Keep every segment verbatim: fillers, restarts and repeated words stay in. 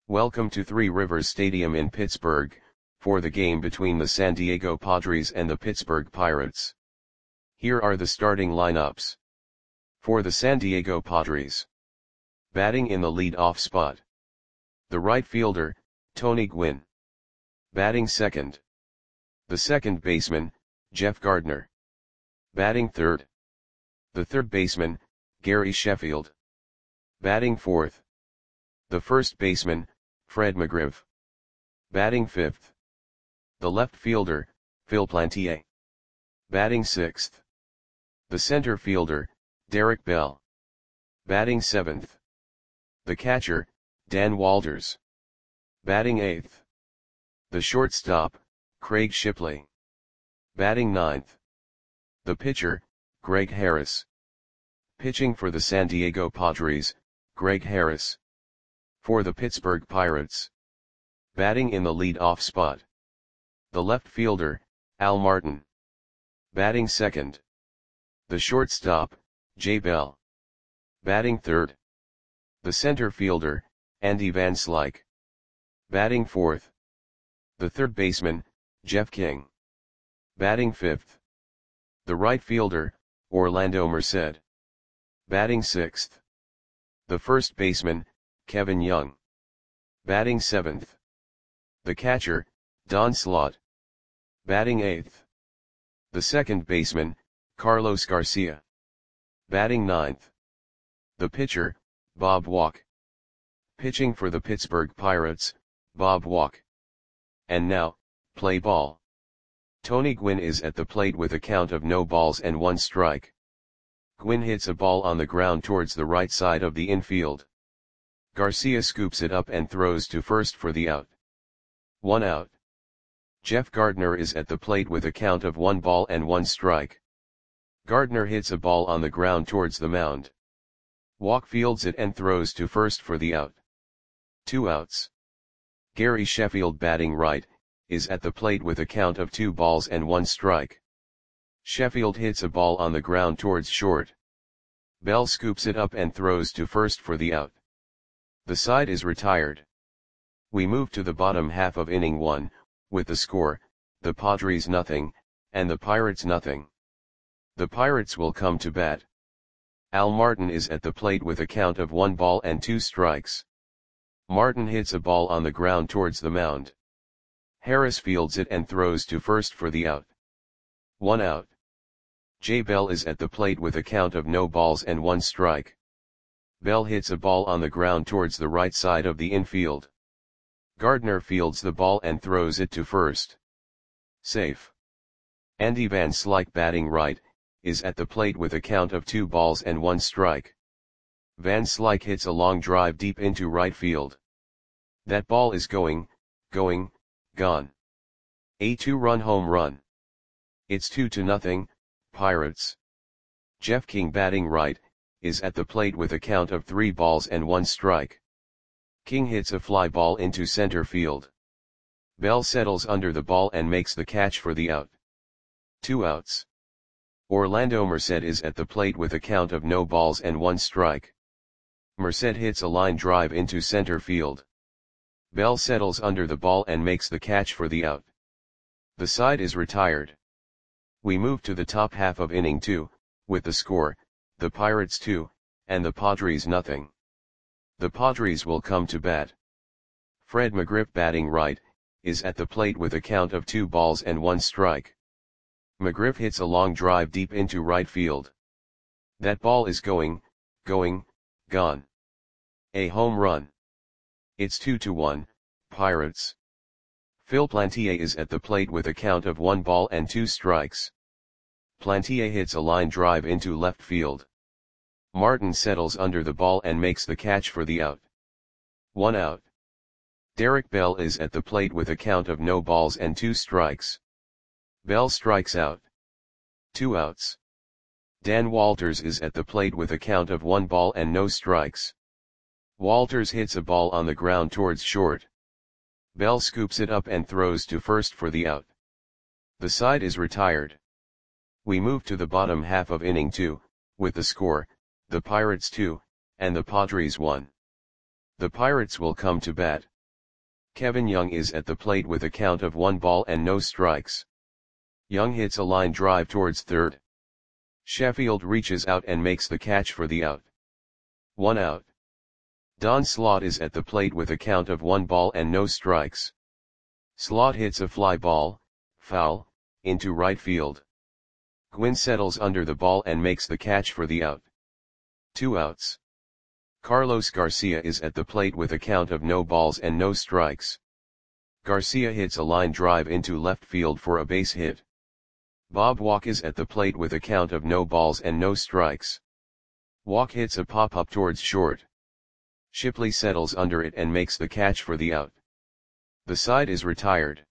Welcome to Three Rivers Stadium in Pittsburgh, for the game between the San Diego Padres and the Pittsburgh Pirates. Here are the starting lineups. For the San Diego Padres. Batting in the lead-off spot. The right fielder, Tony Gwynn. Batting second. The second baseman, Jeff Gardner. Batting third. The third baseman, Gary Sheffield. Batting fourth. The first baseman, Fred McGriff. Batting fifth. The left fielder, Phil Plantier. Batting sixth. The center fielder, Derek Bell. Batting seventh. The catcher, Dan Walters. Batting eighth. The shortstop, Craig Shipley. Batting ninth. The pitcher, Greg Harris. Pitching for the San Diego Padres, Greg Harris. For the Pittsburgh Pirates. Batting in the lead-off spot. The left fielder, Al Martin. Batting second. The shortstop, Jay Bell. Batting third. The center fielder, Andy Van Slyke. Batting fourth. The third baseman, Jeff King. Batting fifth. The right fielder, Orlando Merced. Batting sixth. The first baseman, Kevin Young. Batting seventh. The catcher, Don Slaught. Batting eighth. The second baseman, Carlos Garcia. Batting ninth. The pitcher, Bob Walk. Pitching for the Pittsburgh Pirates, Bob Walk. And now, play ball. Tony Gwynn is at the plate with a count of no balls and one strike. Gwynn hits a ball on the ground towards the right side of the infield. Garcia scoops it up and throws to first for the out. One out. Jeff Gardner is at the plate with a count of one ball and one strike. Gardner hits a ball on the ground towards the mound. Walk fields it and throws to first for the out. Two outs. Gary Sheffield, batting right, is at the plate with a count of two balls and one strike. Sheffield hits a ball on the ground towards short. Bell scoops it up and throws to first for the out. The side is retired. We move to the bottom half of inning one, with the score, the Padres nothing, and the Pirates nothing. The Pirates will come to bat. Al Martin is at the plate with a count of one ball and two strikes. Martin hits a ball on the ground towards the mound. Harris fields it and throws to first for the out. One out. Jay Bell is at the plate with a count of no balls and one strike. Bell hits a ball on the ground towards the right side of the infield. Gardner fields the ball and throws it to first. Safe. Andy Van Slyke, batting right, is at the plate with a count of two balls and one strike. Van Slyke hits a long drive deep into right field. That ball is going, going, gone. A two-run home run. It's two to nothing, Pirates. Jeff King, batting right, is at the plate with a count of three balls and one strike. King hits a fly ball into center field. Bell settles under the ball and makes the catch for the out. Two outs. Orlando Merced is at the plate with a count of no balls and one strike. Merced hits a line drive into center field. Bell settles under the ball and makes the catch for the out. The side is retired. We move to the top half of inning two, with the score, the Pirates two, and the Padres nothing. The Padres will come to bat. Fred McGriff, batting right, is at the plate with a count of two balls and one strike. McGriff hits a long drive deep into right field. That ball is going, going, gone. A home run. It's two to one, Pirates. Phil Plantier is at the plate with a count of one ball and two strikes. Plantier hits a line drive into left field. Martin settles under the ball and makes the catch for the out. One out. Derek Bell is at the plate with a count of no balls and two strikes. Bell strikes out. Two outs. Dan Walters is at the plate with a count of one ball and no strikes. Walters hits a ball on the ground towards short. Bell scoops it up and throws to first for the out. The side is retired. We move to the bottom half of inning two, with the score, the Pirates two, and the Padres one. The Pirates will come to bat. Kevin Young is at the plate with a count of one ball and no strikes. Young hits a line drive towards third. Sheffield reaches out and makes the catch for the out. One out. Don Slaught is at the plate with a count of one ball and no strikes. Slaught hits a fly ball, foul, into right field. Gwynn settles under the ball and makes the catch for the out. Two outs. Carlos Garcia is at the plate with a count of no balls and no strikes. Garcia hits a line drive into left field for a base hit. Bob Walk is at the plate with a count of no balls and no strikes. Walk hits a pop-up towards short. Shipley settles under it and makes the catch for the out. The side is retired.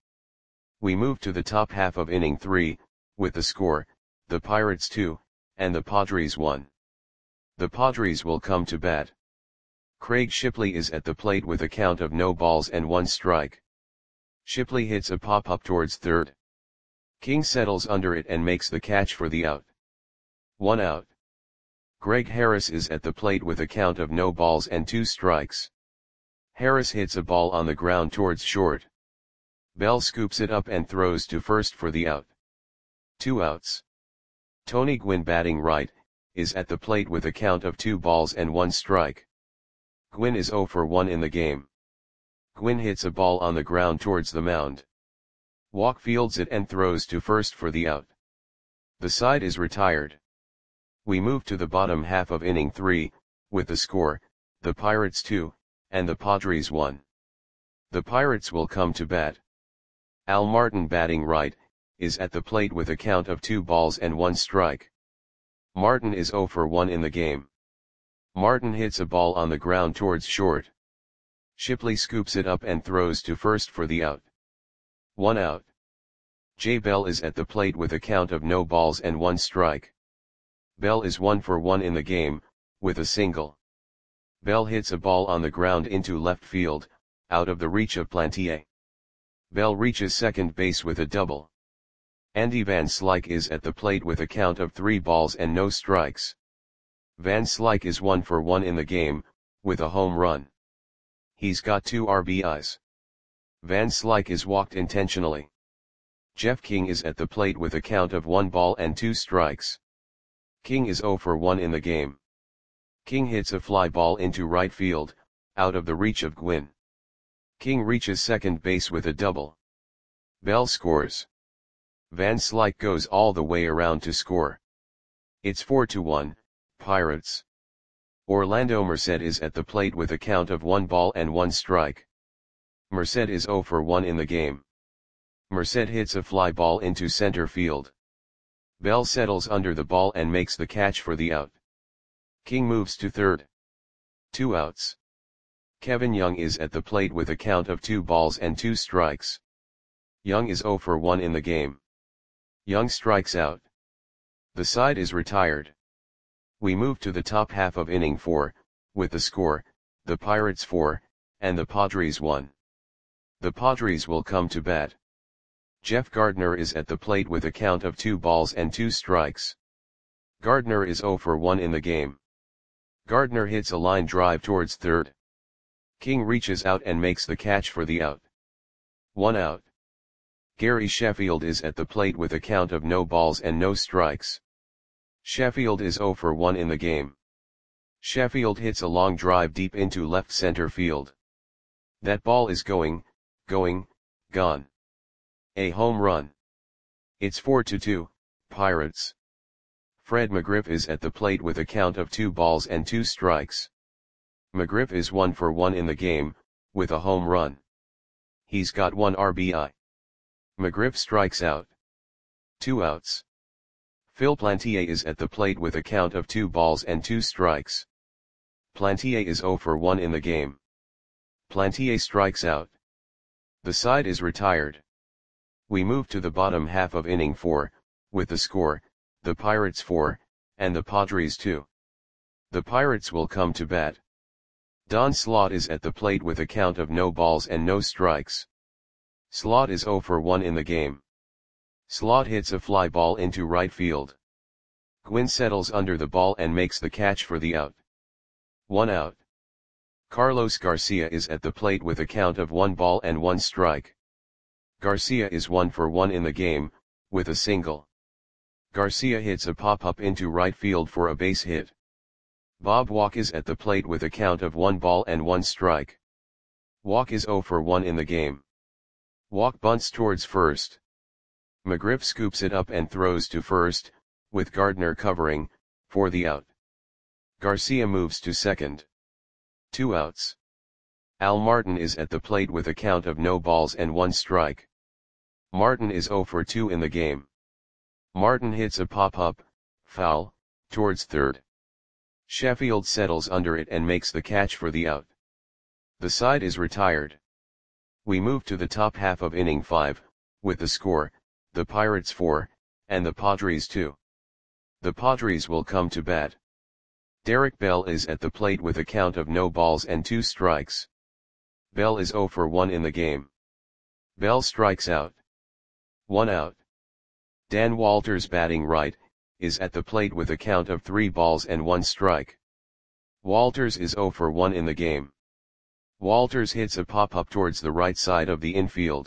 We move to the top half of inning three, with the score, the Pirates two, and the Padres one. The Padres will come to bat. Craig Shipley is at the plate with a count of no balls and one strike. Shipley hits a pop-up towards third. King settles under it and makes the catch for the out. One out. Greg Harris is at the plate with a count of no balls and two strikes. Harris hits a ball on the ground towards short. Bell scoops it up and throws to first for the out. Two outs. Tony Gwynn, batting right, is at the plate with a count of two balls and one strike. Gwynn is oh for one in the game. Gwynn hits a ball on the ground towards the mound. Walk fields it and throws to first for the out. The side is retired. We move to the bottom half of inning three, with the score, the Pirates two, and the Padres one. The Pirates will come to bat. Al Martin, batting right, is at the plate with a count of two balls and one strike. Martin is oh for one in the game. Martin hits a ball on the ground towards short. Shipley scoops it up and throws to first for the out. One out. Jay Bell is at the plate with a count of no balls and one strike. Bell is one for one in the game, with a single. Bell hits a ball on the ground into left field, out of the reach of Plantier. Bell reaches second base with a double. Andy Van Slyke is at the plate with a count of three balls and no strikes. Van Slyke is one for one in the game, with a home run. He's got two R B Is. Van Slyke is walked intentionally. Jeff King is at the plate with a count of one ball and two strikes. King is oh for one in the game. King hits a fly ball into right field, out of the reach of Gwynn. King reaches second base with a double. Bell scores. Van Slyke goes all the way around to score. It's four to one, Pirates. Orlando Merced is at the plate with a count of one ball and one strike. Merced is oh for one in the game. Merced hits a fly ball into center field. Bell settles under the ball and makes the catch for the out. King moves to third. Two outs. Kevin Young is at the plate with a count of two balls and two strikes. Young is oh for one in the game. Young strikes out. The side is retired. We move to the top half of inning four, with the score, the Pirates four, and the Padres one. The Padres will come to bat. Jeff Gardner is at the plate with a count of two balls and two strikes. Gardner is oh for one in the game. Gardner hits a line drive towards third. King reaches out and makes the catch for the out. One out. Gary Sheffield is at the plate with a count of no balls and no strikes. Sheffield is oh for one in the game. Sheffield hits a long drive deep into left center field. That ball is going, going, gone. A home run. It's four to two, Pirates. Fred McGriff is at the plate with a count of two balls and two strikes. McGriff is one for one in the game, with a home run. He's got one R B I. McGriff strikes out. Two outs. Phil Plantier is at the plate with a count of two balls and two strikes. Plantier is oh for one in the game. Plantier strikes out. The side is retired. We move to the bottom half of inning four, with the score, the Pirates four, and the Padres two. The Pirates will come to bat. Don Slaught is at the plate with a count of no balls and no strikes. Slaught is oh for one in the game. Slaught hits a fly ball into right field. Gwynn settles under the ball and makes the catch for the out. One out. Carlos Garcia is at the plate with a count of one ball and one strike. Garcia is one for one in the game, with a single. Garcia hits a pop-up into right field for a base hit. Bob Walk is at the plate with a count of one ball and one strike. Walk is zero for one in the game. Walk bunts towards first. McGriff scoops it up and throws to first, with Gardner covering, for the out. Garcia moves to second. Two outs. Al Martin is at the plate with a count of no balls and one strike. Martin is zero for two in the game. Martin hits a pop-up, foul, towards third. Sheffield settles under it and makes the catch for the out. The side is retired. We move to the top half of inning five, with the score, the Pirates four, and the Padres two. The Padres will come to bat. Derek Bell is at the plate with a count of no balls and two strikes. Bell is zero for one in the game. Bell strikes out. One out. Dan Walters, batting right, is at the plate with a count of three balls and one strike. Walters is zero for one in the game. Walters hits a pop-up towards the right side of the infield.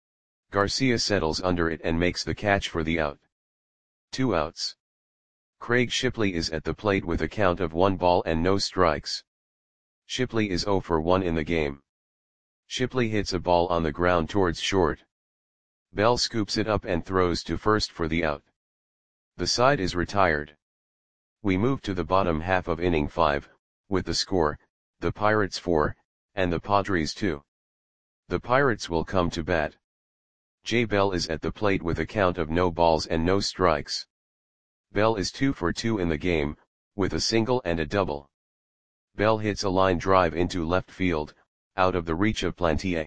Garcia settles under it and makes the catch for the out. Two outs. Craig Shipley is at the plate with a count of one ball and no strikes. Shipley is zero for one in the game. Shipley hits a ball on the ground towards short. Bell scoops it up and throws to first for the out. The side is retired. We move to the bottom half of inning five, with the score, the Pirates four, and the Padres two. The Pirates will come to bat. Jay Bell is at the plate with a count of no balls and no strikes. Bell is two for two in the game, with a single and a double. Bell hits a line drive into left field, out of the reach of Plantier.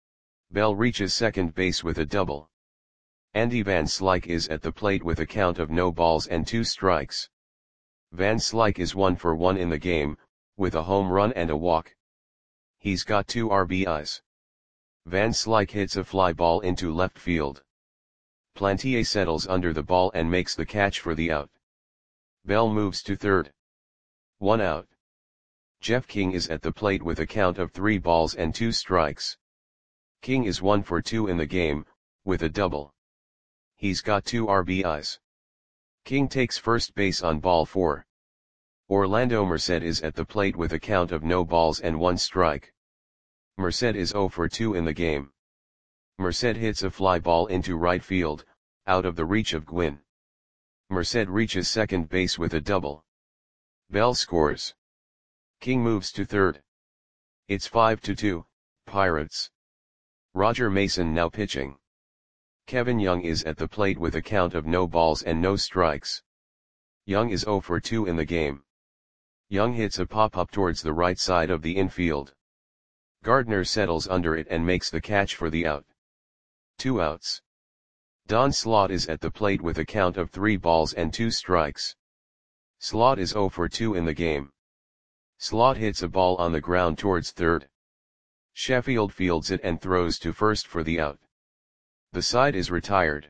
Bell reaches second base with a double. Andy Van Slyke is at the plate with a count of no balls and two strikes. Van Slyke is one for one in the game, with a home run and a walk. He's got two R B Is. Van Slyke hits a fly ball into left field. Plantier settles under the ball and makes the catch for the out. Bell moves to third. One out. Jeff King is at the plate with a count of three balls and two strikes. King is one for two in the game, with a double. He's got two R B Is. King takes first base on ball four. Orlando Merced is at the plate with a count of no balls and one strike. Merced is zero for two in the game. Merced hits a fly ball into right field, out of the reach of Gwynn. Merced reaches second base with a double. Bell scores. King moves to third. It's five to two, Pirates. Roger Mason now pitching. Kevin Young is at the plate with a count of no balls and no strikes. Young is zero for two in the game. Young hits a pop-up towards the right side of the infield. Gardner settles under it and makes the catch for the out. Two outs. Don Slaught is at the plate with a count of three balls and two strikes. Slaught is zero for two in the game. Slaught hits a ball on the ground towards third. Sheffield fields it and throws to first for the out. The side is retired.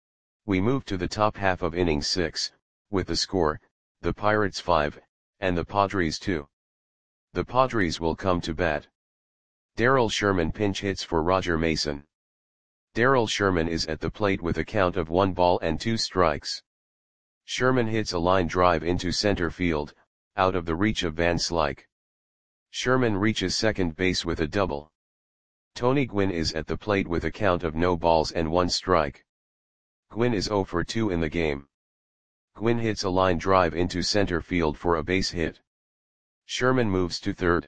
We move to the top half of inning six, with the score, the Pirates five, and the Padres two. The Padres will come to bat. Darrell Sherman pinch hits for Roger Mason. Darrell Sherman is at the plate with a count of one ball and two strikes. Sherman hits a line drive into center field, out of the reach of Van Slyke. Sherman reaches second base with a double. Tony Gwynn is at the plate with a count of no balls and one strike. Gwynn is zero for two in the game. Gwynn hits a line drive into center field for a base hit. Sherman moves to third.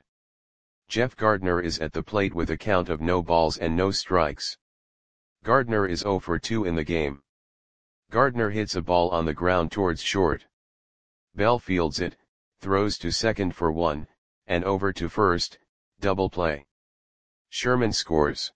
Jeff Gardner is at the plate with a count of no balls and no strikes. Gardner is zero for two in the game. Gardner hits a ball on the ground towards short. Bell fields it, throws to second for one, and over to first, double play. Sherman scores.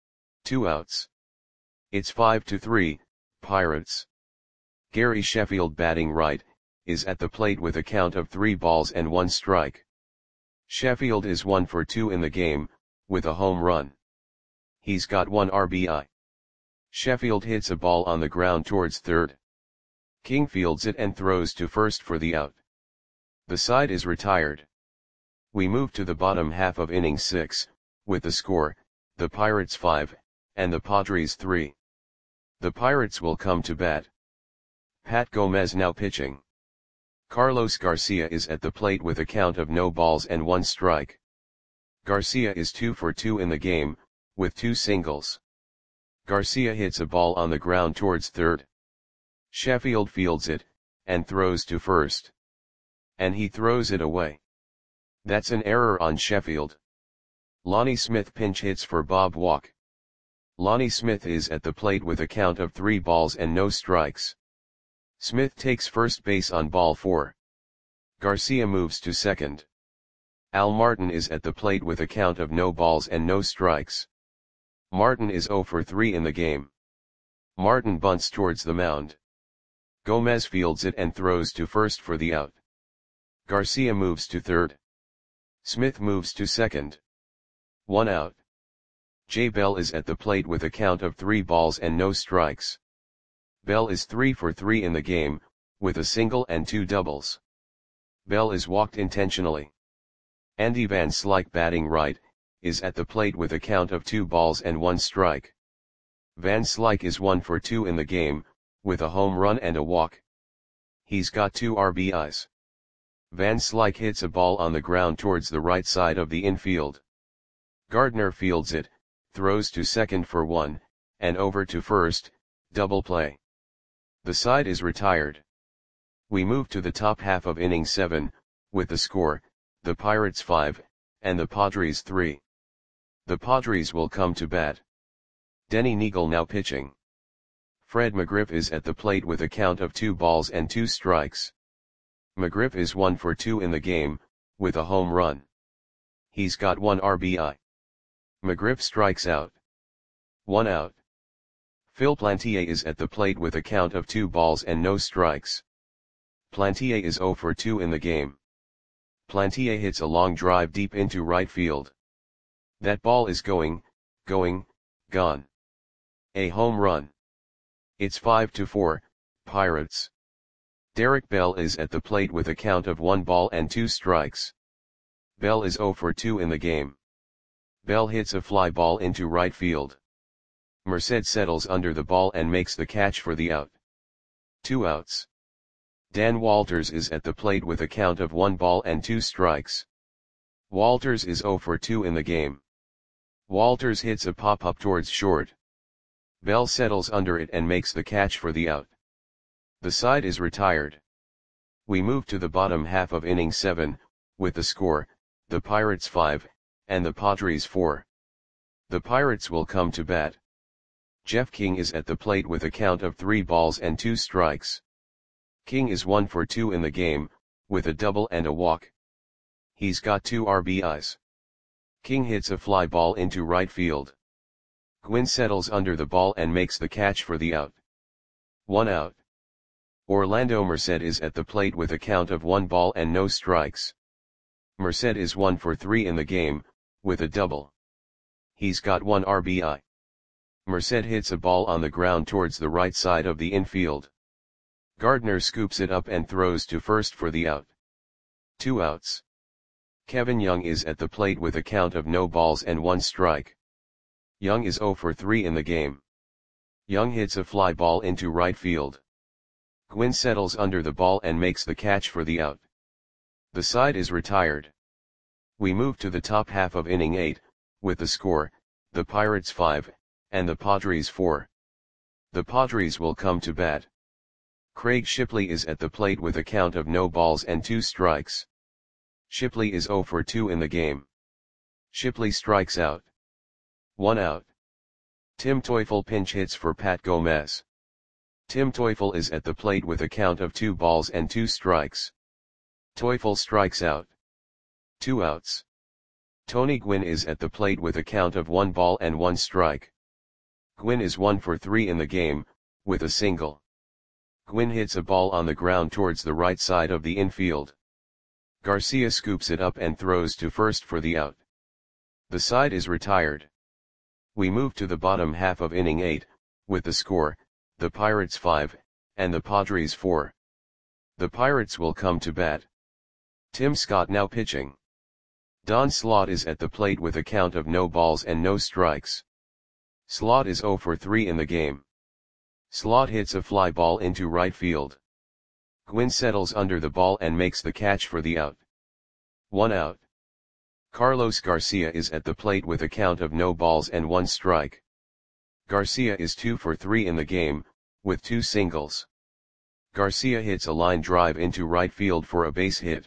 Two outs. It's five to three, Pirates. Gary Sheffield, batting right, is at the plate with a count of three balls and one strike. Sheffield is one for two in the game, with a home run. He's got one R B I. Sheffield hits a ball on the ground towards third. King fields it and throws to first for the out. The side is retired. We move to the bottom half of inning six, with the score, the Pirates five, and the Padres three. The Pirates will come to bat. Pat Gomez now pitching. Carlos Garcia is at the plate with a count of no balls and one strike. Garcia is two for two in the game, with two singles. Garcia hits a ball on the ground towards third. Sheffield fields it, and throws to first. And he throws it away. That's an error on Sheffield. Lonnie Smith pinch hits for Bob Walk. Lonnie Smith is at the plate with a count of three balls and no strikes. Smith takes first base on ball four. Garcia moves to second. Al Martin is at the plate with a count of no balls and no strikes. Martin is zero for three in the game. Martin bunts towards the mound. Gomez fields it and throws to first for the out. Garcia moves to third. Smith moves to second. One out. Jay Bell is at the plate with a count of three balls and no strikes. Bell is three for three in the game, with a single and two doubles. Bell is walked intentionally. Andy Van Slyke batting right, is at the plate with a count of two balls and one strike. Van Slyke is one for two in the game, with a home run and a walk. He's got two R B Is. Van Slyke hits a ball on the ground towards the right side of the infield. Gardner fields it, throws to second for one, and over to first, double play. The side is retired. We move to the top half of inning seven, with the score, the Pirates five, and the Padres three. The Padres will come to bat. Denny Neagle now pitching. Fred McGriff is at the plate with a count of two balls and two strikes. McGriff is one for two in the game, with a home run. He's got one R B I. McGriff strikes out. One out. Phil Plantier is at the plate with a count of two balls and no strikes. Plantier is zero for two in the game. Plantier hits a long drive deep into right field. That ball is going, going, gone. A home run. It's five to four, Pirates. Derek Bell is at the plate with a count of one ball and two strikes. Bell is zero for two in the game. Bell hits a fly ball into right field. Merced settles under the ball and makes the catch for the out. Two outs. Dan Walters is at the plate with a count of one ball and two strikes. Walters is zero for two in the game. Walters hits a pop-up towards short. Bell settles under it and makes the catch for the out. The side is retired. We move to the bottom half of inning seven, with the score, the Pirates five, and the Padres four. The Pirates will come to bat. Jeff King is at the plate with a count of three balls and two strikes. King is one for two in the game, with a double and a walk. He's got two R B Is. King hits a fly ball into right field. Gwynn settles under the ball and makes the catch for the out. One out. Orlando Merced is at the plate with a count of one ball and no strikes. Merced is one for three in the game, with a double. He's got one R B I. Merced hits a ball on the ground towards the right side of the infield. Gardner scoops it up and throws to first for the out. Two outs. Kevin Young is at the plate with a count of no balls and one strike. Young is zero for three in the game. Young hits a fly ball into right field. Gwynn settles under the ball and makes the catch for the out. The side is retired. We move to the top half of inning eight, with the score, the Pirates five, and the Padres four. The Padres will come to bat. Craig Shipley is at the plate with a count of no balls and two strikes. Shipley is zero for two in the game. Shipley strikes out. One out. Tim Teufel pinch hits for Pat Gomez. Tim Teufel is at the plate with a count of two balls and two strikes. Teufel strikes out. Two outs. Tony Gwynn is at the plate with a count of one ball and one strike. Gwynn is one for three in the game, with a single. Gwynn hits a ball on the ground towards the right side of the infield. Garcia scoops it up and throws to first for the out. The side is retired. We move to the bottom half of inning eight, with the score, the Pirates five, and the Padres four. The Pirates will come to bat. Tim Scott now pitching. Don Slaught is at the plate with a count of no balls and no strikes. Slaught is zero for three in the game. Slaught hits a fly ball into right field. Gwynn settles under the ball and makes the catch for the out. One out. Carlos Garcia is at the plate with a count of no balls and one strike. Garcia is two for three in the game, with two singles. Garcia hits a line drive into right field for a base hit.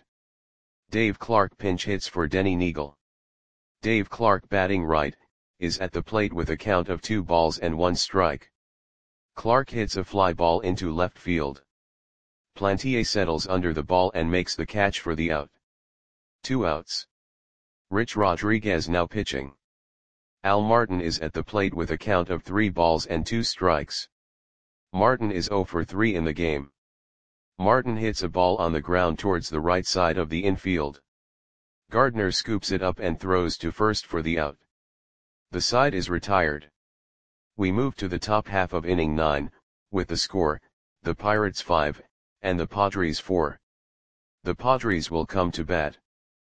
Dave Clark pinch hits for Denny Neagle. Dave Clark, batting right, is at the plate with a count of two balls and one strike. Clark hits a fly ball into left field. Plantier settles under the ball and makes the catch for the out. Two outs. Rich Rodriguez now pitching. Al Martin is at the plate with a count of three balls and two strikes. Martin is zero for three in the game. Martin hits a ball on the ground towards the right side of the infield. Gardner scoops it up and throws to first for the out. The side is retired. We move to the top half of inning nine, with the score, the Pirates five, and the Padres four. The Padres will come to bat.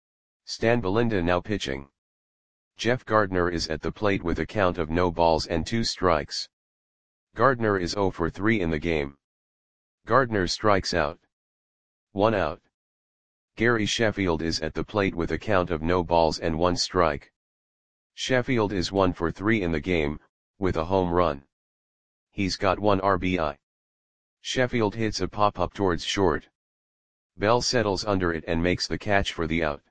Stan Belinda now pitching. Jeff Gardner is at the plate with a count of no balls and two strikes. Gardner is zero for three in the game. Gardner strikes out. One out. Gary Sheffield is at the plate with a count of no balls and one strike. Sheffield is one for three in the game, with a home run. He's got one R B I. Sheffield hits a pop-up towards short. Bell settles under it and makes the catch for the out.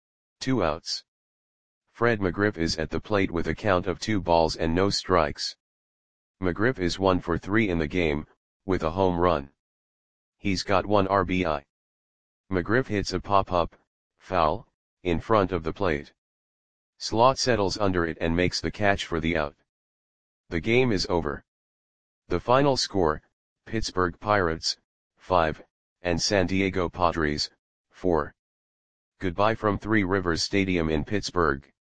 Two outs. Fred McGriff is at the plate with a count of two balls and no strikes. McGriff is one for three in the game, with a home run. He's got one R B I. McGriff hits a pop-up, foul, in front of the plate. Slaught settles under it and makes the catch for the out. The game is over. The final score, Pittsburgh Pirates, five, and San Diego Padres, four. Goodbye from Three Rivers Stadium in Pittsburgh.